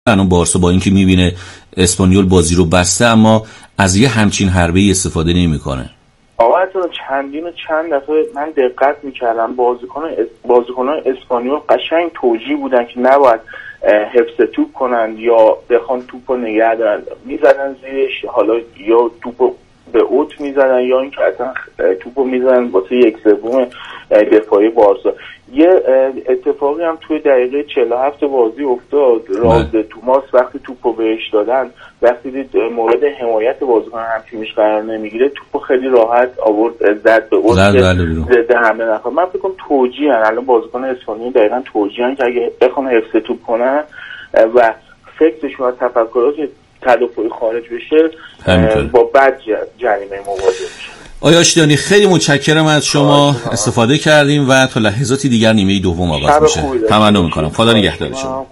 الان بارسا با اینکه میبینه اسپانیول بازی رو بسته اما از یه همچین حربه‌ای استفاده نمیکنه. آقا اصلا چند دفعه من دقت میکردم بازیکنان اسپانیول قشنگ توجیه بودن که نباید حفظ توپ کنن یا بخوان توپ رو نگه دارن، میزدن زیرش، حالا یا توپ به اوت میزدن یا اینکه اصلا توپ رو میزدن واسه یک سوم دفاعی بارسا. یه اتفاقی هم توی دقیقه 47 بازی افتاد. راز توماس وقتی توپو بهش دادن، وقتی دید مورد حمایت بازیکن هم تیمش قرار نمیگیره، توپو خیلی راحت آورد زد به اون ضد حمله نکنه. من فکر کنم توجیهن الان بازیکن اسپانیایی دقیقاً توجیهن که اگه بخوان حفظ توپ کنن و فکرشون از تفکرات تدافعی خارج بشه با بد جریمه مواجه میشه. آیا آشتیانی خیلی متشکرم از شما، استفاده کردیم و تا لحظاتی دیگر نیمه دوم آغاز میشه. تمنا میکنم. خدا نگهدار شما.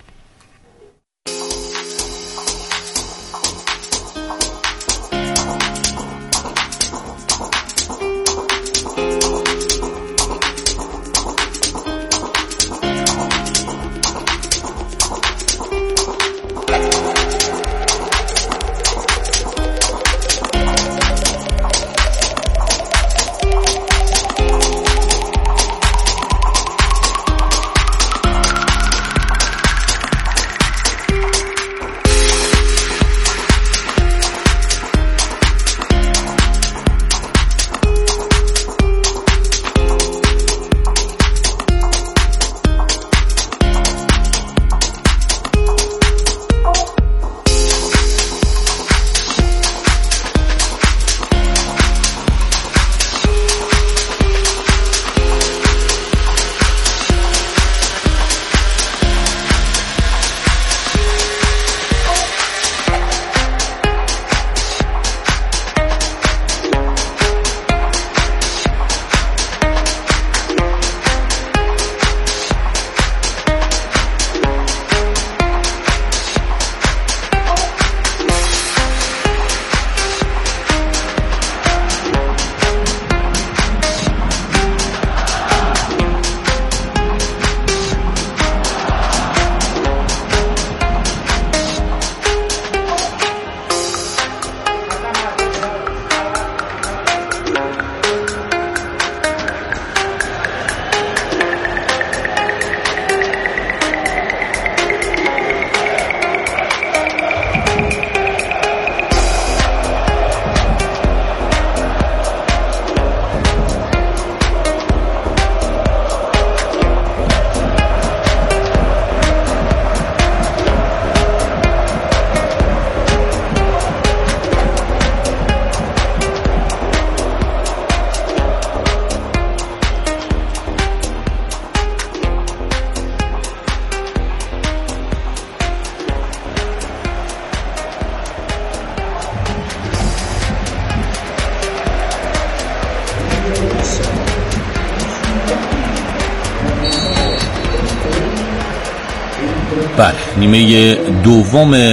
بله، نیمه دوم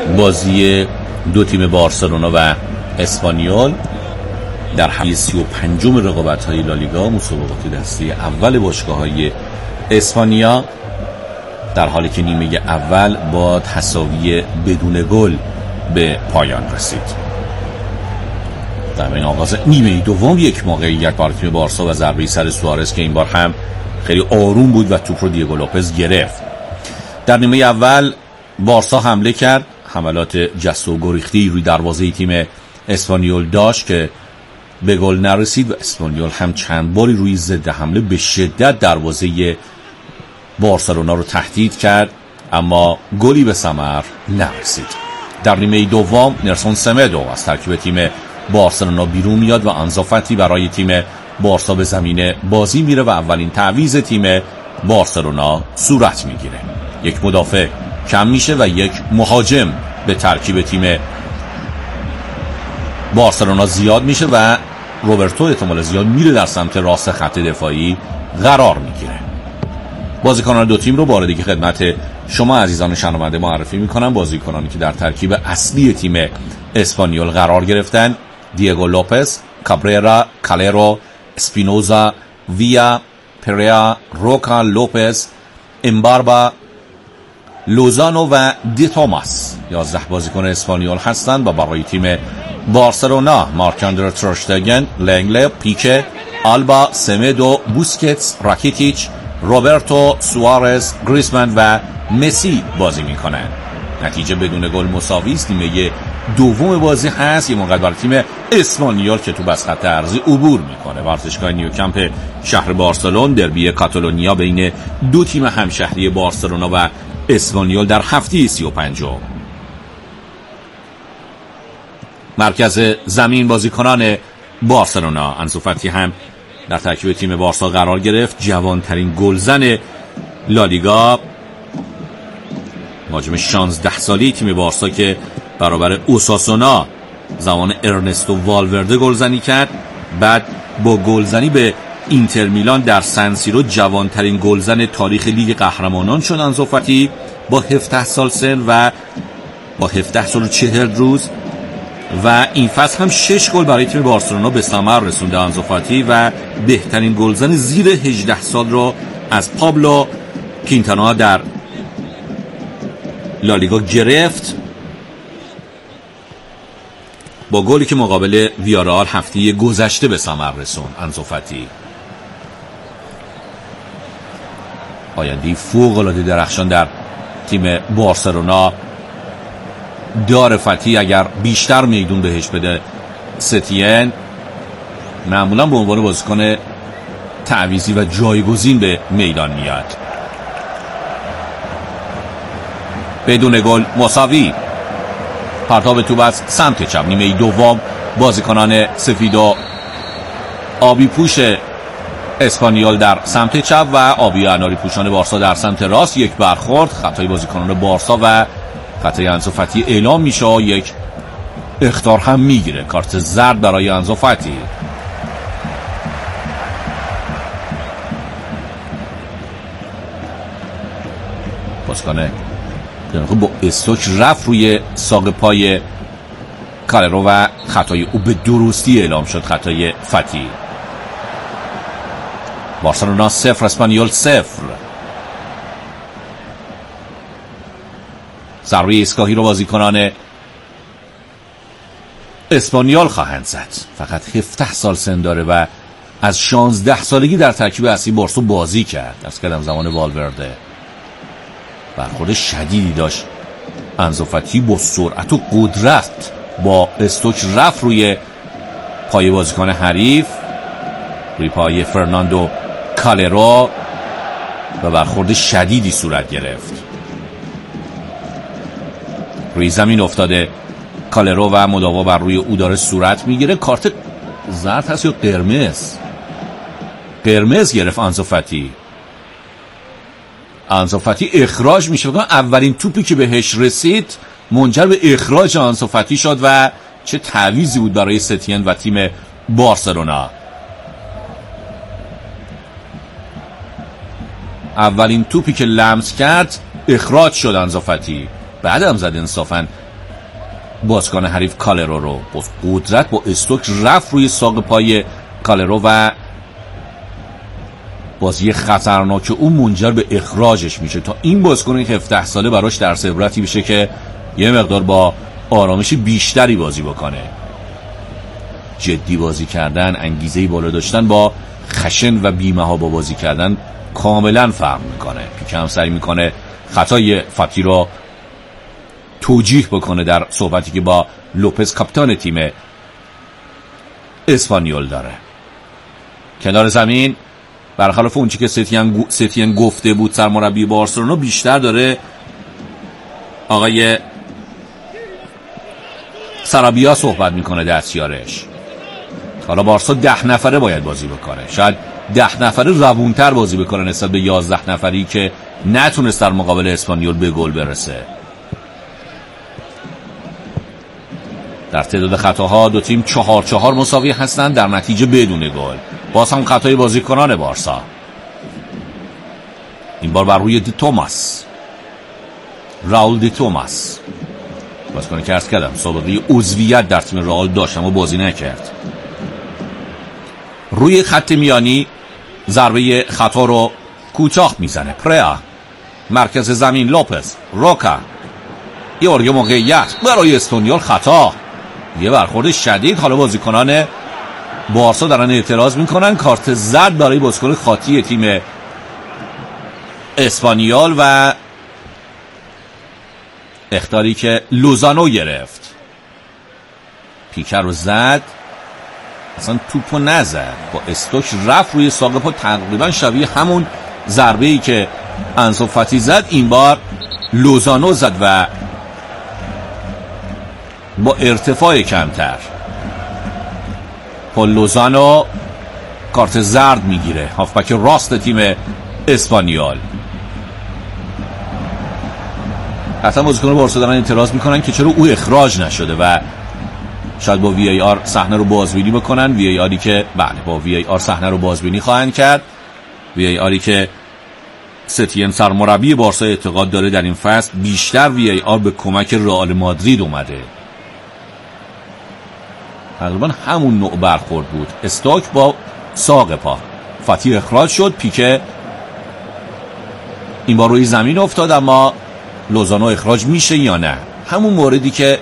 بازی دو تیم بارسلونا و اسپانیول در هفته 35 رقابت‌های لالیگا، مسابقات دسته اول باشگاه‌های اسپانیا، در حالی که نیمه اول با تساوی بدون گل به پایان رسید. در این آغاز نیمه دوم یک موقعیت برای تیم بارسا و ضربه سر سوارز که این بار هم خیلی آروم بود و توپ رو دیگو لوپز گرفت. در نیمه اول بارسا حمله کرد، حملات جست و گریختی روی دروازه تیم اسپانیول داشت که به گل نرسید و اسپانیول هم چند باری روی ضد حمله به شدت دروازه بارسلونا رو تهدید کرد، اما گلی به ثمر نرسید. در نیمه دوم نرسون سمدو از ترکیب تیم بارسلونا بیرون میاد و آنزو فاتی برای تیم بارسا به زمین بازی میره و اولین تعویض تیم بارسلونا صورت میگیره. یک مدافع کم میشه و یک مهاجم به ترکیب تیم بارسلونا زیاد میشه و روبرتو احتمال زیاد میره در سمت راست خط دفاعی قرار میگیره. بازیکنان دو تیم رو بار دیگه خدمت شما عزیزان شنونده معرفی میکنم. بازیکنانی که در ترکیب اصلی تیم اسپانیول قرار گرفتن: دیگو لوپز، کابریرا، کالرو، اسپینوزا، ویا، پریا، روکا، لوپز، امباربا، لوزانو و دی توماس 11 بازیکن اسپانیول هستند و برای تیم بارسلونا مارک-آندره تر شتگن، لنگله، پیکه، آلبا، سمدو، بوسکتس، راکیتیچ، روبرتو، سوارز، گریزمان و مسی بازی میکنند. نتیجه بدون گل مساوی است. نیمه دوم بازی هست یه موقع برای تیم اسپانیول که تو از خط عرضی عبور میکنه. ورزشگاه نیوکمپ شهر بارسلون، دربی کاتالونیا بین دو تیم همشهری بارسلونا و اسپانیول در هفته 35. مرکز زمین بازیکنان بارسلونا، انسو فاتی هم در ترکیب تیم بارسا قرار گرفت. جوانترین گلزن لالیگا، مهاجم 16 سالی تیم بارسا که برابر اوساسونا زمان ارنستو والورده گلزنی کرد. بعد با گلزنی به اینتر میلان در سن سیرو جوانترین گلزن تاریخ لیگ قهرمانان شد انسو فاتی با 17 سال سن و با 17 سال و 40 روز. و این فصل هم 6 گل برای تیم بارسلونا به ثمر رسونده انسو فاتی و بهترین گلزن زیر 18 سال رو از پابلو کینتانا در لالیگا گرفت با گلی که مقابل ویارال هفته گذشته به ثمر رسوند انسو فاتی. آینده فوق‌العاده درخشان در تیم بارسلونا داره فاتی. اگر بیشتر میدون بهش بده ستین، معمولا به عنوان بازیکن تعویضی و جایگزین به میدان میاد. بدون گل مساوی. پرتاب توپ از سمت چپ. نیمه دوم بازیکنان سفید و آبی پوش اسپانیول در سمت چپ و آبی اناری پوشان بارسا در سمت راست. یک برخورد، خطای بازیکنان بارسا و خطای انسو فاتی اعلام میشه. یک اخطار هم میگیره، کارت زرد برای انسو فاتی. بازیکن با استوک رفت روی ساق پای کالرو و خطای او به درستی اعلام شد، خطای فاتی. بارسلونا 0 اسپانیول 0. ضربه ایستگاهی رو بازیکنان اسپانیول خواهند زد. فقط 17 سال سن داره و از 16 سالگی در ترکیب اصلی بارسا بازی کرد. از کدام زمان والورده. برخورد شدیدی داشت انسو فاتی، با سرعت و قدرت با استوک رفت روی پای بازیکن حریف، روی پای فرناندو کالرو و برخورد شدیدی صورت گرفت. روی زمین افتاده کالرو و مداوا بر روی او داره صورت میگیره. کارت زرد هست یا قرمز؟ قرمز گرفت انسو فاتی. انسو فاتی اخراج میشه. اولین توپی که بهش رسید منجر به اخراج انسو فاتی شد و چه تعویضی بود برای ستین و تیم بارسلونا. اولین توپی که لمس کرد اخراج شد انسو فاتی. بعدم زد انصافا بازیکن حریف کالرو رو با قدرت با استوک رفت روی ساق پای کالرو و بازی خطرناک اون منجر به اخراجش میشه. تا این بازیکن 17 ساله براش درس عبرتی بشه که یه مقدار با آرامش بیشتری بازی بکنه. جدی بازی کردن، انگیزه بالا داشتن با خشن و بی‌محابا با بازی کردن کاملا فرق میکنه. پیک هم سعی میکنه خطای فاتی رو توجیه بکنه در صحبتی که با لوپز کاپیتان تیم اسپانیول داره. کنار زمین برخلاف اون چی که ستین گفته بود سرمربی بارسلونا، بیشتر داره آقای سرابیا صحبت میکنه دستیارش. حالا بارسا 10 نفره باید بازی بکنه، شاید 10 نفره روونتر بازی بکنه نسبت به 11 نفری که نتونست در مقابل اسپانیول به گل برسه. در تعداد خطاها دو تیم 4-4 مساوی هستند، در نتیجه بدون گل. باز هم خطای بازیکنان بارسا، این بار بر روی دی توماس، راول دی توماس، بازیکنی که عرض کردم سابقه عضویت در تیم رئال داشت اما بازی نکرد. روی خط میانی ضربه خطا رو کوتاه میزنه پریا مرکز زمین لوپز روکا، یه موقعیت برای اسپانیول، خطا، یه برخورد شدید. حالا بازیکنان بارسا دارن اعتراض میکنن، کارت زرد برای بازیکن خاطی تیم اسپانیول و اخطاری که لوزانو گرفت. پیکر رو زد، اصلا توپو نزد، با استوک رفت روی ساق پا، تقریبا شبیه همون ضربه‌ای که انسو فاتی زد این بار لوزانو زد و با ارتفاع کمتر. پول لوزانو کارت زرد میگیره، هافبک راست تیم اسپانیول. حتی بازیکنان بارسا دارن اعتراض میکنن که چرا او اخراج نشده و شاید با وی ای آر صحنه رو بازبینی بکنن. وی ای آری که بله با وی ای آر صحنه رو بازبینی خواهند کرد. وی ای آری که ستین سرمربی بارسا اعتقاد داره در این فصل بیشتر وی ای آر به کمک رئال مادرید اومده. تقریبا همون نوع برخورد بود، استوک با ساق پا، فاتی اخراج شد، پیکه این بار روی زمین افتاد، اما لوزانو اخراج میشه یا نه؟ همون موردی که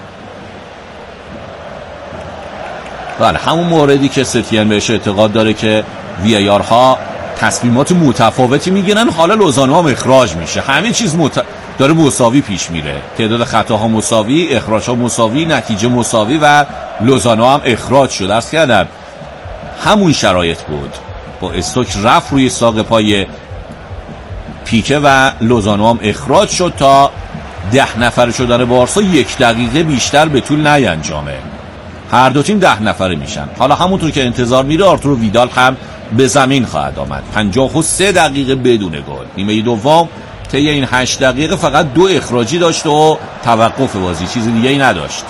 بله همون موردی که ستین بهش اعتقاد داره که وی ای آر ها تصمیمات متفاوتی میگیرن. حالا لوزانو هم اخراج میشه، همه چیز داره مساوی پیش میره، تعداد خطاها مساوی، اخراجها مساوی، نتیجه مساوی و لوزانو هم اخراج شد. عرض کردم همون شرایط بود، با استوک رفت روی ساق پای پیکه و لوزانو هم اخراج شد تا 10 نفره شدن بارسا 1 دقیقه بیشتر به طول نینجامه. هر دو تیم 10 نفره میشن. حالا همونطور که انتظار میره آرتورو ویدال هم به زمین خواهد آمد. 53 دقیقه بدون گل. نیمه دوم طی این 8 دقیقه فقط 2 اخراجی داشت و توقف بازی، چیز دیگه ای نداشت.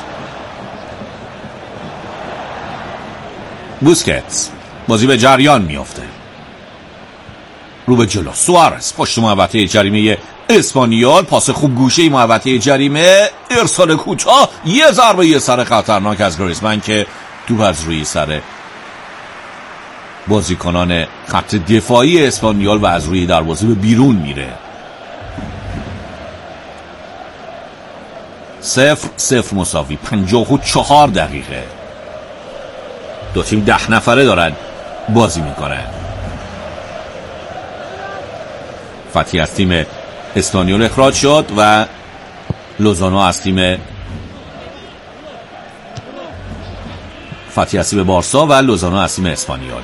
بوسکتس، بازی به جریان میافته، رو به جلو. سوارز پشت محوطه جریمه اسپانیول، پاس خوب گوشه محوطه جریمه، ارسال کوتاه، یه ضربه یه سر خطرناک از گریزمن که توپ از روی سر بازیکنان خط دفاعی اسپانیول و از روی دروازه به بیرون میره. 0-0 مساوی، 54 دقیقه. دو تیم 10 نفره دارن بازی میکنن. فاتی از تیم اسپانیول اخراج شد و لوزانو از تیم فاتی از تیم بارسا و لوزانو از تیم اسپانیول.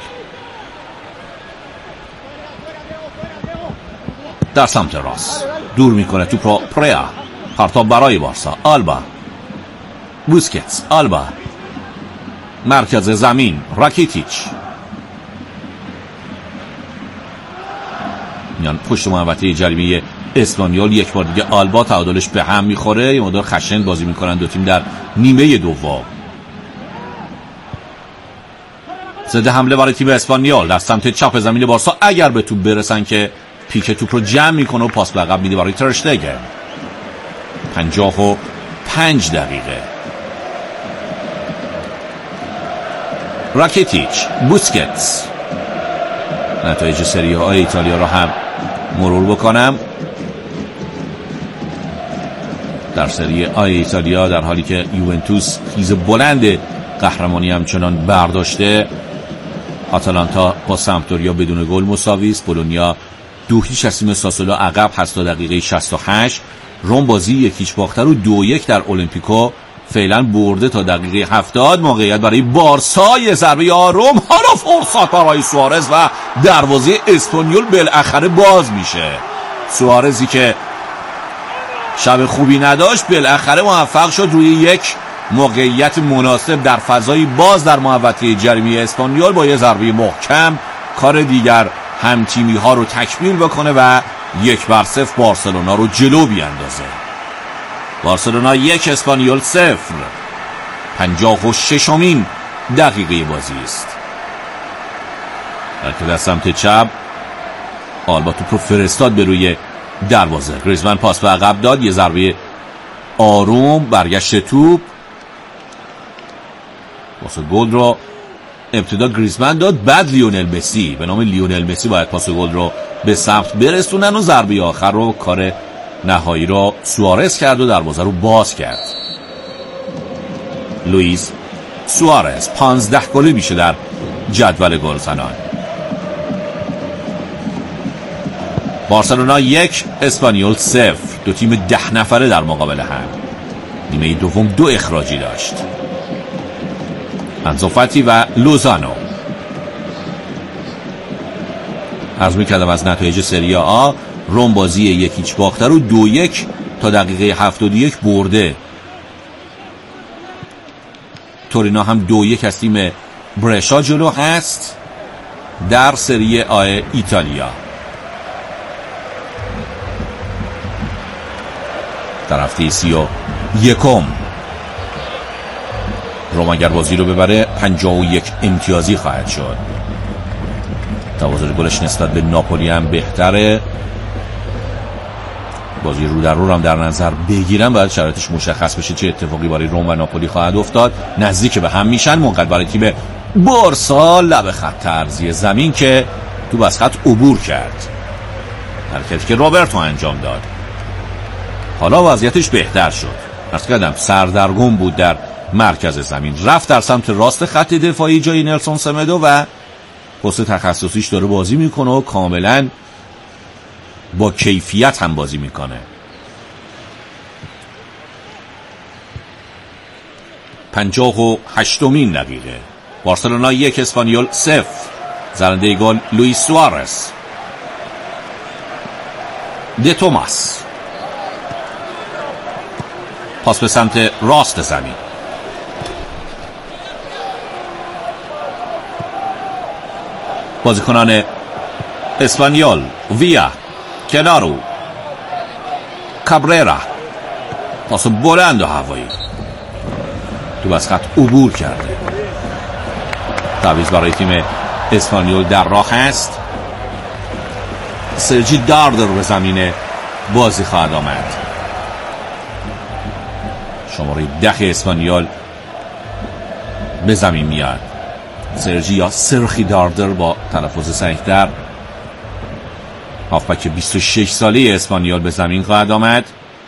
در سمت راست دور میکنه توپ رو پریا، پرتاب برای بارسا. آلبا، بوسکتس، آلبا، مرکز زمین راکیتیچ، میان پشت محوطه جریمه اسپانیول. یک بار دیگه آلبا تعادلش به هم میخوره، یه مقدار خشن بازی میکنن دو تیم در نیمه دوم. ضد حمله برای تیم اسپانیول در سمت چپ زمین بارسا، اگر به توپ برسن که پیک توپ رو جمع میکنه و پاس به عقب میده برای تر اشتگن. 55 دقیقه. راکیتیچ، بوسکتس. نتایج سری آ ایتالیا رو هم مرور بکنم. در سری آ ایتالیا در حالی که یوونتوس خیز بلند قهرمانی همچنان برداشته، آتالانتا با سمپدوریا بدون گل مساوی است. بولونیا 2-0 از تیم ساسولو عقب هست تا دقیقه 68. روم بازی 1-0 باخته رو 2-1 در اولمپیکو فعلا برده تا دقیقه 70. موقعیت برای بارسا، یه ضربه آروم، حالا فرصت برای سوارز و دروازه اسپانیول بالاخره باز میشه. سوارزی که شب خوبی نداشت بالاخره موفق شد روی یک موقعیت مناسب در فضای باز در محوطه جریمه اسپانیول با یه ضربه محکم کار دیگر همتیمی ها رو تکمیل بکنه و 1-0 بارسلونا رو جلو بیاندازه. بارسلونا 1 اسپانیول 0. 56مین دقیقه بازی است. در سمت چپ آلبا توپ رو فرستاد به روی دروازه. گریزمن پاس به عقب داد، یه ضربه آروم، برگشت توپ واسه گل رو ابتدا گریزمن داد، بعد لیونل مسی. به نام لیونل مسی باید پاس گل رو به ثبت برسونن و ضربه آخر رو، کار نهایی رو سوارز کرد و دروازه رو باز کرد. لوئیس سوارز 15 گل میشه در جدول گلزنان. بارسلونا 1 اسپانیول 0. دو تیم 10 نفره در مقابل هم. نیمه دوم 2 اخراجی داشت. انزو فاتی و لوزانو. عرض می‌کردم از نتایج سری آ، روم بازی 1-0 باخته رو 2-1 تا دقیقه 71 برده. تورینو هم 2-1 از تیم برشا جلو هست در سری آ ایتالیا. در هفته 31 روم اگر بازی رو ببره 51 امتیازی خواهد شد. توازن گلش نسبت به ناپولی هم بهتره. بازی رو در رو هم در نظر بگیرم باید شرایطش مشخص بشه چه اتفاقی برای روم و ناپولی خواهد افتاد. نزدیک به هم میشن، منقدر برای تیم بارسا لب خط ارضی زمین که تو بس خط عبور کرد، حرکتی که روبرتو انجام داد. حالا وضعیتش بهتر شد. عرض کردم سردرگم بود در مرکز زمین، رفت در سمت راست خط دفاعی جای نلسون سمدو و پست تخصصیش داره بازی میکنه و کاملا با کیفیت هم بازی میکنه. 58مین دقیقه. بارسلونا 1 اسپانیول 0. زننده گل لوئیس سوارز. د توماس پاس به سمت راست زمین. بازیکنان اسپانیول ویا، کنارو، کابریرا. پاس بلند و هوایی تو بس خط عبور کرده. تعویض برای تیم اسپانیول در راه است. سرجی داردر به زمین بازی خواهد آمد. شماره 10 اسپانیول به زمین میاد. سرجی یا سرخی داردر با تلفظ صحیح‌تر. هافبک 26 ساله اسپانیول به زمین خواهد آمد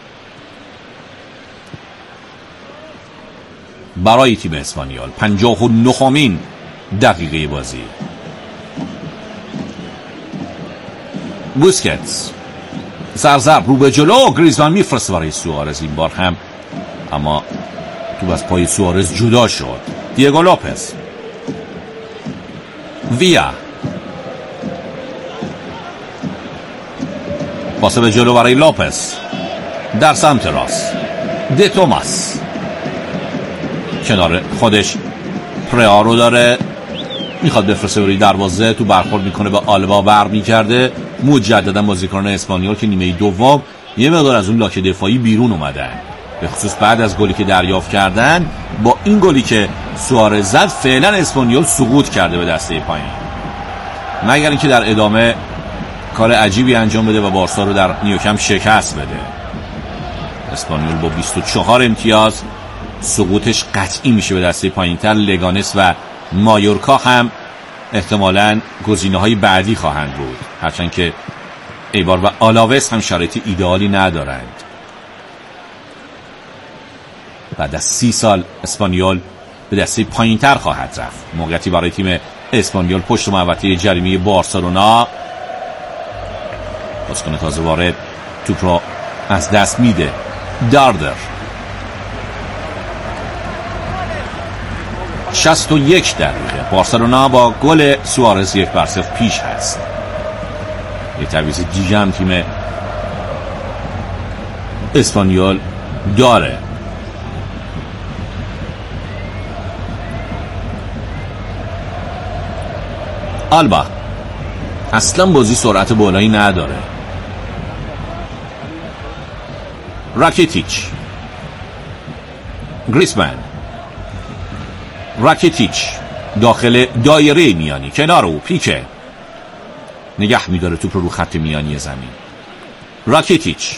برای تیم اسپانیول. 59مین دقیقه بازی. بوسکتس سرزرب رو به جلو. گریزمان میفرسته برای سوارز این بار هم، اما تو از پای سوارز جدا شد. دیگو لوپز. ویا پاس به جلو برای لوپز در سمت راست. د توماس کنار خودش پریا رو داره، میخواد بفرسته برای دروازه. تو برخورد میکنه به آلبا، برمیگرده. مجددا بازیکنان اسپانیول که نیمه دوم یه مقدار از اون لاک دفاعی بیرون اومدن، به خصوص بعد از گلی که دریافت کردن. با این گلی که سوارز زد فعلا اسپانیول سقوط کرده به دسته پایین، مگر اینکه در ادامه کار عجیبی انجام بده و بارسا رو در نیوکمپ شکست بده. اسپانیول با 24 امتیاز سقوطش قطعی میشه به دسته پایینتر. لگانس و مایورکا هم احتمالاً گزینه‌های بعدی خواهند بود، هرچند که ایبار و آلاوس هم شرایط ایدئالی ندارند. بعد از 30 سال اسپانیول به دسته پایینتر خواهد رفت. موقعیتی برای تیم اسپانیول پشت محوطه جریمه بارسلونا. بازیکن تازه وارد توپ را از دست میده. داردر 61 دقیقه. بارسلونا با گل سوارز 1-0 پیش هست. یه تعویض دیگه هم تیم اسپانیول داره. آلبا اصلا بازی سرعت بالایی نداره. راکیتیچ، گریزمان، راکیتیچ داخل دایره میانی، کنار او پیکه نگه میداره توپ رو خط میانی زمین. راکیتیچ،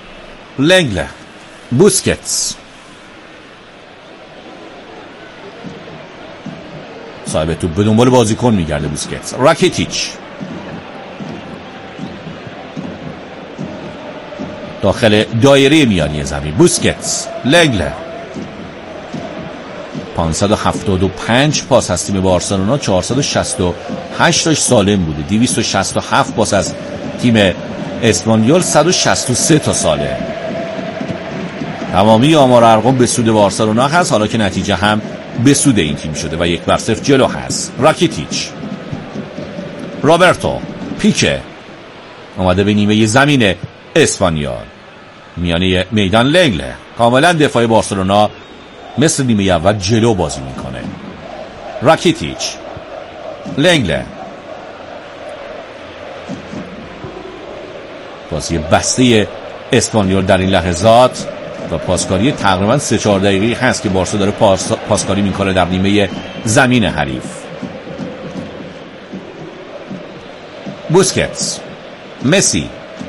لنگله، بوسکتس، صاحب توپ به دنبال بازیکن میگرده بوسکتس. راکیتیچ داخل دایره میانی زمین. بوسکتس، لنگلر. 575 پاس از تیم بارسلونا، 468 سالم بوده. 267 پاس از تیم اسپانیول، 163 تا سالم. تمامی آمار ارقام به سود بارسلونا هست، حالا که نتیجه هم به سود این تیم شده و 1-0 جلو هست. راکیتیچ، روبرتو، پیکه اومده به نیمه زمین اسپانیول. میانه میدان لنگله. کاملا دفاع بارسلونا مثل نیمه اول جلو بازی میکنه. راکیتیچ، لنگله. بازی بسته اسپانیول در این لحظات و پاسکاری تقریبا 3-4 دقیقه هست که بارسا داره پاسکاری میکنه در نیمه زمین حریف. بوسکتس، مسی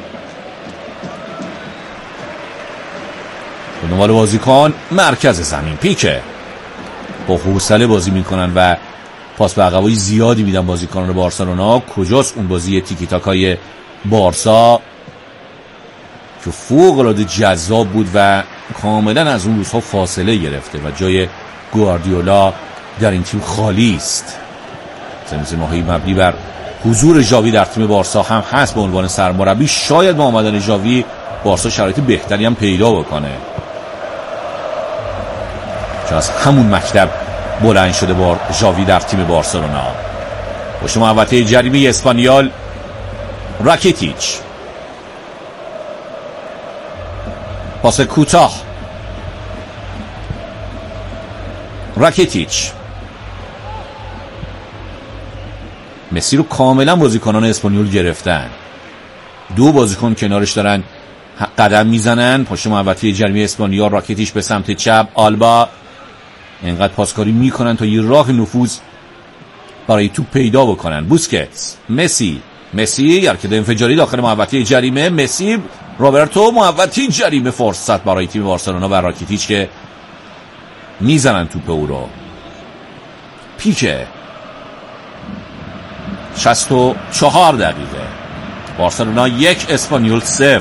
به دنبال بازیکن مرکز زمین. پیکه با حوصله بازی میکنن و پاس به عقبای زیادی میدن بازیکنان بارسلونا. کجاست اون بازی تیکی تاکای بارسا که فوق العاده جذاب بود و کاملا از اون روزها فاصله گرفته و جای گواردیولا در این تیم خالی است. زمزمه‌های مبنی بر حضور ژاوی در تیم بارسا هم هست به عنوان سرمربی. شاید با آمدن ژاوی بارسا شرایط بهتری هم پیدا بکنه، چون از همون مکتب بلند شده با ژاوی در تیم بارسلونا. پشت محوطه جریمه اسپانیول. راکیتیچ، پاس کوتاه. راکیتیچ، مسی رو کاملا بازیکنان اسپانیول گرفتن. 2 بازیکن کنارش دارن قدم میزنن. پشت محوطه جریمه اسپانیول. راکیتیچ به سمت چپ. آلبا اینقدر پاسکاری میکنن تا یه راه نفوذ برای توپ پیدا بکنن. بوسکتس، مسی حرکت انفجاری داخل محوطه جریمه. مسی، روبرتو، محوطه جریمه. فرصت برای تیم بارسلونا و راکیتیچ که میزنن توپ او رو. پیکه. 64 دقیقه. بارسلونا 1 اسپانیول 0.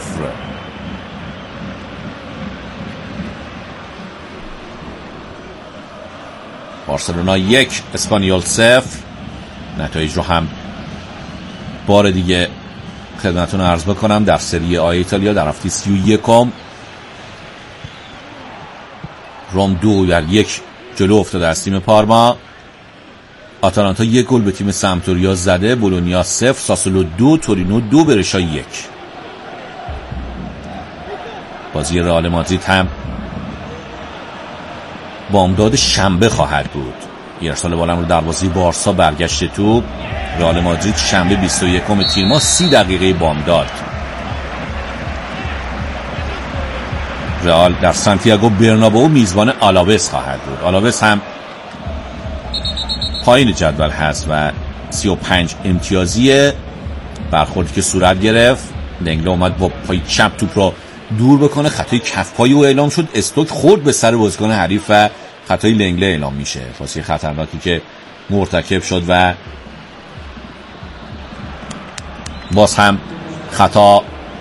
بارسلونا 1 اسپانیول 0. نتایج رو هم بار دیگه خدمتتون عرض بکنم. در سری آ ایتالیا در هفته 31 روم 2-1 جلو افتاده از تیم پارما. آتالانتا 1 گل به تیم سمپدوریا زده. بولونیا 0، ساسولو 2، تورینو 2، برشا 1. بازی رئال مادرید هم بامداد شنبه خواهد بود. ارسال بالم رو دروازه بارسا برگشت توپ. رئال مادرید شنبه 21 تیر ماه 30 دقیقه بامداد. رئال در سانتیاگو برنابئو میزبان آلاوس خواهد بود. آلاوس هم پایین جدول هست و 35 امتیازیه. برخوردی که صورت گرفت، لنگله اومد با پای چپ توپ رو دور بکنه. خطای کف پای او اعلام شد. استوک خورد به سر بازیکن حریف و خطای لنگله اعلام میشه. پاسی خطرناکی که مرتکب شد و باز هم خطا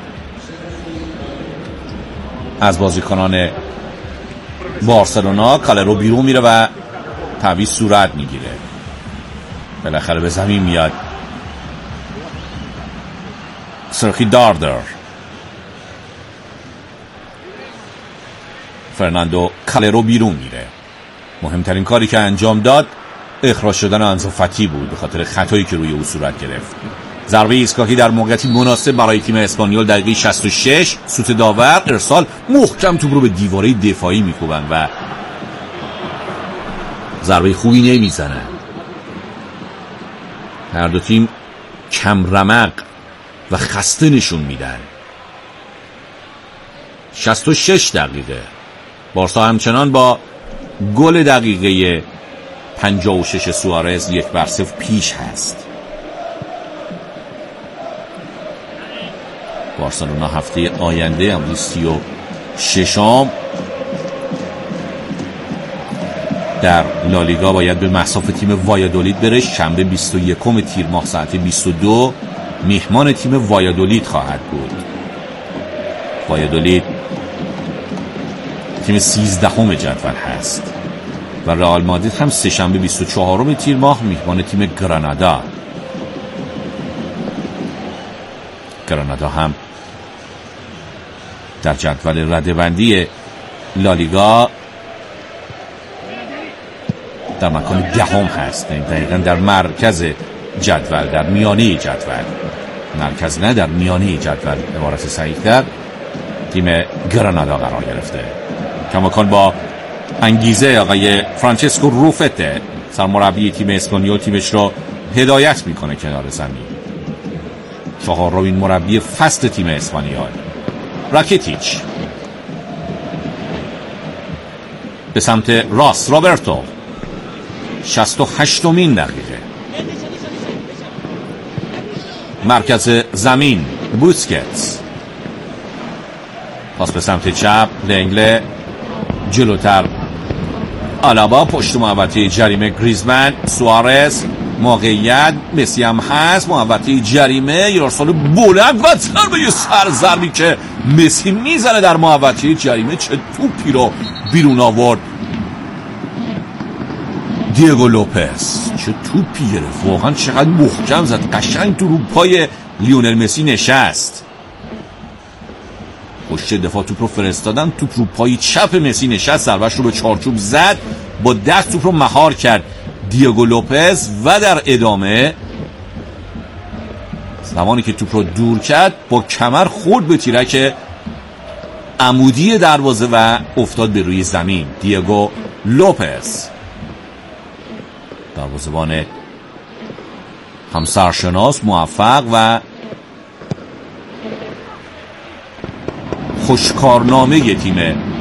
از بازیکنان بارسلونا. کالرو بیرون میره و تعویض صورت میگیره. بالاخره به زمین میاد سرخی داردر. فرناندو کالرو بیرون میره. مهمترین کاری که انجام داد اخراج شدن آنزو فاتی بود به خاطر خطایی که روی او صورت گرفت. ضربه ایستگاهی در موقعیتی مناسب برای تیم اسپانیول. دقیقه 66 سوت داور. ارسال محکم توپ رو به دیواره دفاعی میکوبن و ضربه خوبی نمیزنن. هر دو تیم کم رمق و خسته نشون میدن. 66 دقیقه. بارسا همچنان با گل دقیقه 56 سوارز 1-0 پیش هست. بارسلونا هفته آینده امروز 36ام در لالیگا باید به مصاف تیم وایادولید بره. شنبه 21 تیر ماه ساعت 22 میهمان تیم وایادولید خواهد بود. وایادولید تیم 13 جدول هست و رئال مادرید هم سه شنبه 24 تیر ماه میهمان تیم گرانادا. گرانادا هم در جدول رده‌بندی لالیگا در مکان 10 هست، دقیقا در مرکز جدول، در میانه جدول، مرکز نه در میانه جدول عبارت صحیح‌تر، تیم گرانادا قرار گرفته. کماکان با انگیزه آقای فرانچسکو روفته سرمربی تیم اسپانیول تیمش رو هدایت میکنه کنار زمین. چهارمین مربی فصل تیم اسپانیول راکیتیچ به سمت راست رابرتو 68مین دقیقه مرکز زمین بوسکتس پاس به سمت چپ لنگله جلوتر آلابا پشت محوطه جریمه گریزمن سوارز موقعیت مسی هم هست محوطه جریمه یه ارسال بلند و ضربه سرزربی که مسی میزنه در محوطه جریمه. چه توپی رو بیرون آورد دیگو لوپز، چه توپی گرفت واقعا، چقدر محکم زد، قشنگ تو رو پای لیونل مسی نشست. پشت دفاع توپ رو فرستادن، توپ رو پای چپ مسی نشست، ضربه‌اش رو به چارچوب زد، با دست توپ رو مهار کرد دیگو لوپز و در ادامه زمانی که توپ رو دور کرد با کمر خورد به تیرک عمودی دروازه و افتاد به روی زمین. دیگو لوپز دروازه‌بان هم سرشناس، موفق و خوشکارنامه تیم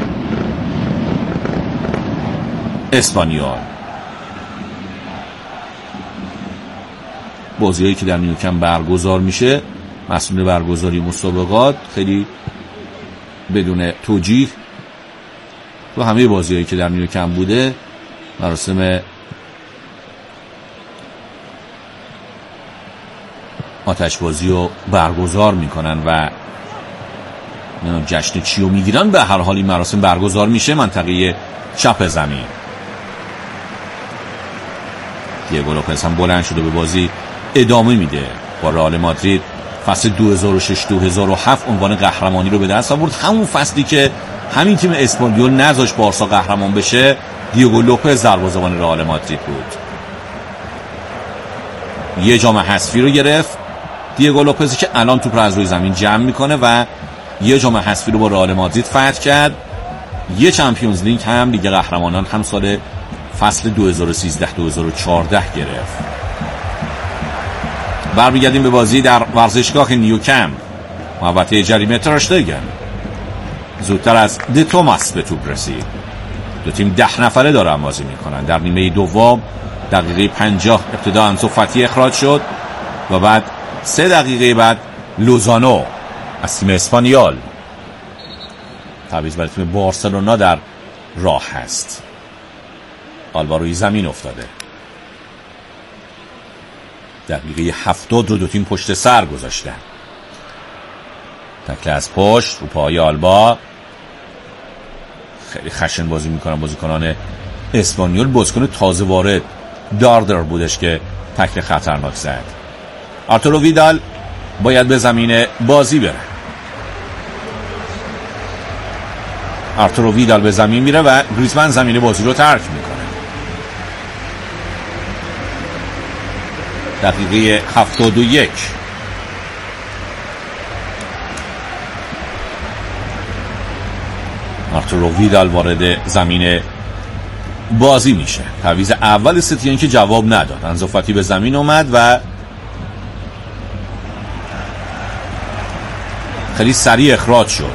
اسپانیول. بازی‌هایی که در نیوکمپ برگزار میشه، مسئول برگزاری مسابقات خیلی بدون توجیه تو همه بازی‌هایی که در نیوکمپ بوده مراسم آتشبازی رو برگزار میکنن و جشن چی رو میگیرن. به هر حال این مراسم برگزار میشه منطقه چپ زمین. دیگو لوپز هم بلند شده به بازی ادامه میده. با رئال مادرید فصل 2006-2007 عنوان قهرمانی رو به دست آورد، همون فصلی که همین تیم اسپانیول نذاشت بارسا قهرمان بشه. دیگو لوپز دروازه‌بان رئال مادرید بود. یه جام حذفی رو گرفت دیگو لوپز که الان توپ رو از روی زمین جمع میکنه و یه جام حذفی رو با رئال مادرید فتح کرد. یه چمپیونز لیگ هم لیگ قهرمانان هم سال فصل 2013-2014 گرفت. برمیگردیم به بازی در ورزشگاه نیوکمپ. محوطه جریمه تر اشتگن زودتر از د توماس به توپ رسید. دو تیم 10 نفره دارن بازی میکنن. در نیمه دوم دقیقه 50 ابتدا انسو فاتی اخراج شد و بعد 3 دقیقه بعد لوزانو از تیم اسپانیول. تعویض برای تیم بارسلونا در راه هست. آلبا روی زمین افتاده. دقیقه 70 رو دو تیم پشت سر گذاشتن. تکل از پشت رو پای آلبا. خیلی خشن بازی میکنن بازیکنان اسپانیول. بازیکن تازه وارد داردر بودش که تکل خطرناک زد. آرتورو ویدال باید به زمین بازی بره. آرتورو ویدال به زمین میره و گریزمن زمین بازی رو ترک میکنه. دقیقه 71 آرتورو ویدال وارد زمین بازی میشه. تعویض اول ستین که جواب نداد. انزو فاتی به زمین اومد و خیلی سریع اخراج شد.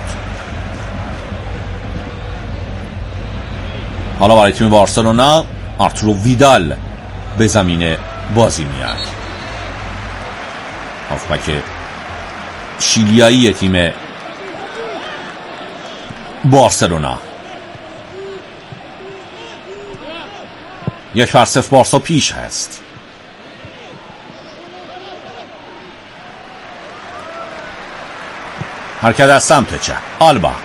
حالا برای تیم بارسلونا آرتورو ویدال به زمین بازی میاد. هافبک شیلیایی تیم بارسلونا. 1-0 بارسا پیش هست. حرکت از سمت چپ. آلبا